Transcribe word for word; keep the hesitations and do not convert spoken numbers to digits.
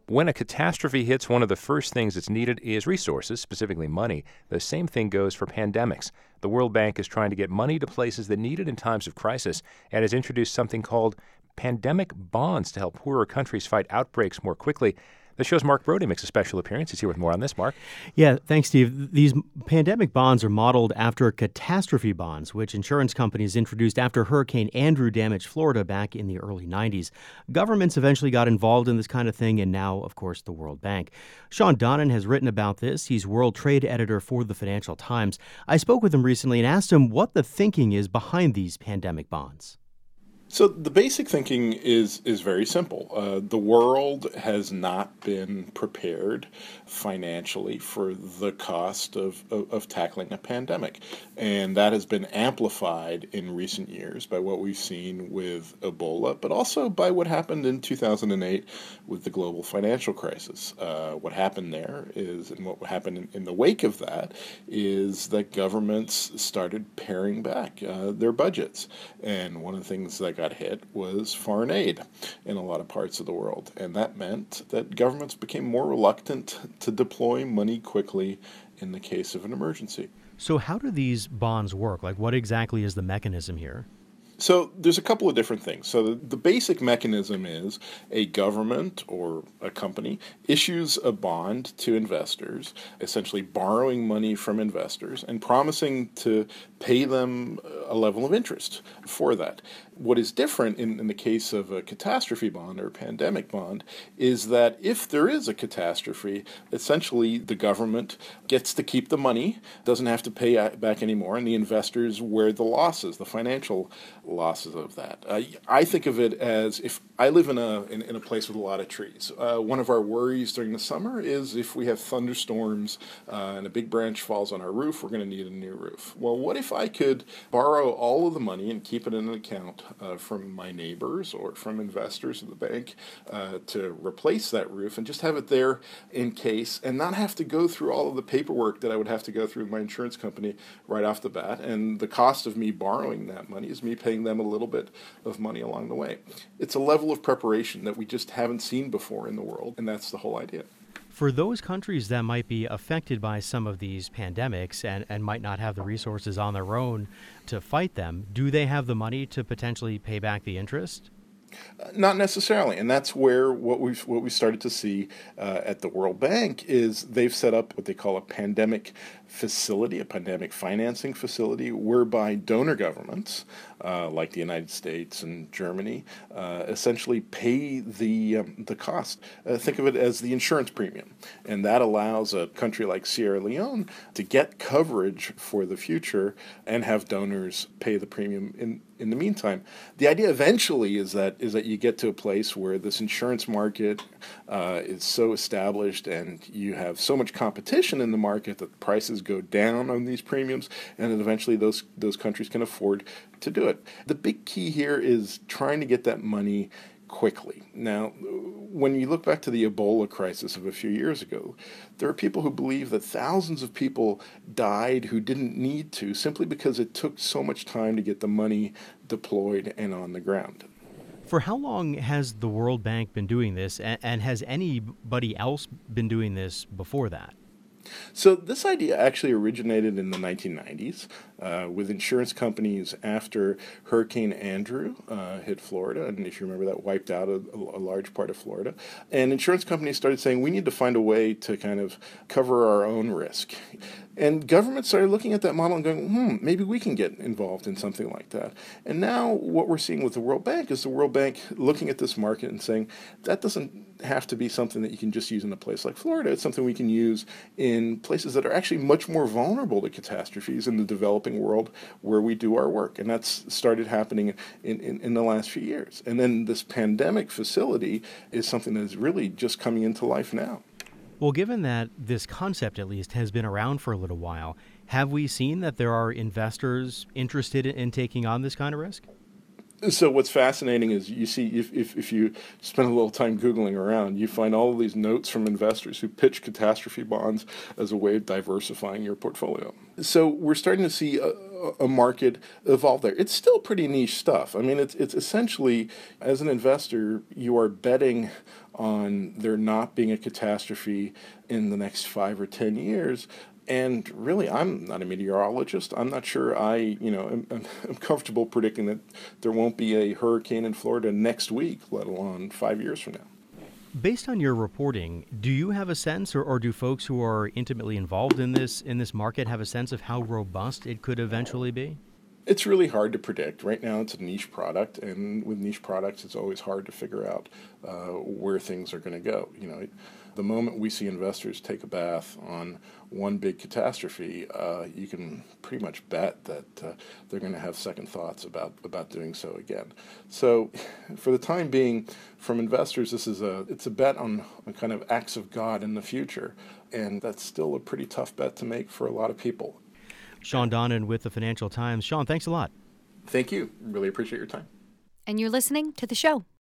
When a catastrophe hits, one of the first things that's needed is resources, specifically money. The same thing goes for pandemics. The World Bank is trying to get money to places that need it in times of crisis and has introduced something called pandemic bonds to help poorer countries fight outbreaks more quickly. The show's Mark Brody makes a special appearance. He's here with more on this, Mark. Yeah, thanks, Steve. These pandemic bonds are modeled after catastrophe bonds, which insurance companies introduced after Hurricane Andrew damaged Florida back in the early nineties. Governments eventually got involved in this kind of thing, and now, of course, the World Bank. Sean Donnan has written about this. He's world trade editor for the Financial Times. I spoke with him recently and asked him what the thinking is behind these pandemic bonds. So the basic thinking is is very simple. Uh, the world has not been prepared financially for the cost of, of, of tackling a pandemic. And that has been amplified in recent years by what we've seen with Ebola, but also by what happened in two thousand eight with the global financial crisis. Uh, what happened there is, and what happened in, in the wake of that, is that governments started paring back uh, their budgets. And one of the things that got hit was foreign aid in a lot of parts of the world. And that meant that governments became more reluctant to deploy money quickly in the case of an emergency. So how do these bonds work? Like, what exactly is the mechanism here? So there's a couple of different things. So the, the basic mechanism is a government or a company issues a bond to investors, essentially borrowing money from investors and promising to pay them a level of interest for that. What is different in, in the case of a catastrophe bond or a pandemic bond is that if there is a catastrophe, essentially the government gets to keep the money, doesn't have to pay back anymore, and the investors wear the losses, the financial losses of that. Uh, I think of it as if I live in a in, in a place with a lot of trees. Uh, one of our worries during the summer is if we have thunderstorms uh, and a big branch falls on our roof, we're going to need a new roof. Well, what if I could borrow all of the money and keep it in an account uh, from my neighbors or from investors in the bank uh, to replace that roof and just have it there in case and not have to go through all of the paperwork that I would have to go through with my insurance company right off the bat. And the cost of me borrowing that money is me paying them a little bit of money along the way. It's a level of preparation that we just haven't seen before in the world, and that's the whole idea. For those countries that might be affected by some of these pandemics and, and might not have the resources on their own to fight them, do they have the money to potentially pay back the interest? Uh, not necessarily, and that's where what we've what we started to see uh, at the World Bank is they've set up what they call a pandemic facility, a pandemic financing facility, whereby donor governments uh, like the United States and Germany uh, essentially pay the um, the cost. Uh, think of it as the insurance premium, and that allows a country like Sierra Leone to get coverage for the future and have donors pay the premium in. In the meantime. The idea eventually is that is that you get to a place where this insurance market uh, is so established and you have so much competition in the market that prices go down on these premiums, and then eventually those those countries can afford to do it. The big key here is trying to get that money quickly. Now, when you look back to the Ebola crisis of a few years ago, there are people who believe that thousands of people died who didn't need to simply because it took so much time to get the money deployed and on the ground. For how long has the World Bank been doing this, and, and has anybody else been doing this before that? So this idea actually originated in the nineteen nineties uh, with insurance companies after Hurricane Andrew uh, hit Florida, and if you remember, that wiped out a, a large part of Florida. And insurance companies started saying, we need to find a way to kind of cover our own risk. And governments started looking at that model and going, hmm, maybe we can get involved in something like that. And now what we're seeing with the World Bank is the World Bank looking at this market and saying, that doesn't have to be something that you can just use in a place like Florida. It's something we can use in places that are actually much more vulnerable to catastrophes in the developing world where we do our work. And that's started happening in, in, in the last few years. And then this pandemic facility is something that is really just coming into life now. Well, given that this concept, at least, has been around for a little while, have we seen that there are investors interested in taking on this kind of risk? So what's fascinating is you see if, if, if you spend a little time Googling around, you find all of these notes from investors who pitch catastrophe bonds as a way of diversifying your portfolio. So we're starting to see a, a market evolve there. It's still pretty niche stuff. I mean, it's it's essentially, as an investor, you are betting on there not being a catastrophe in the next five or ten years. And really, I'm not a meteorologist. I'm not sure I, you know, am, am comfortable predicting that there won't be a hurricane in Florida next week, let alone five years from now. Based on your reporting, do you have a sense, or, or do folks who are intimately involved in this in this market have a sense of how robust it could eventually be? It's really hard to predict. Right now, it's a niche product, and with niche products, it's always hard to figure out uh, where things are going to go. You know, the moment we see investors take a bath on one big catastrophe, uh, you can pretty much bet that uh, they're going to have second thoughts about, about doing so again. So, for the time being, from investors, this is a it's a bet on, on kind of acts of God in the future, and that's still a pretty tough bet to make for a lot of people. Sean Donnan with the Financial Times. Sean, thanks a lot. Thank you. Really appreciate your time. And you're listening to The Show.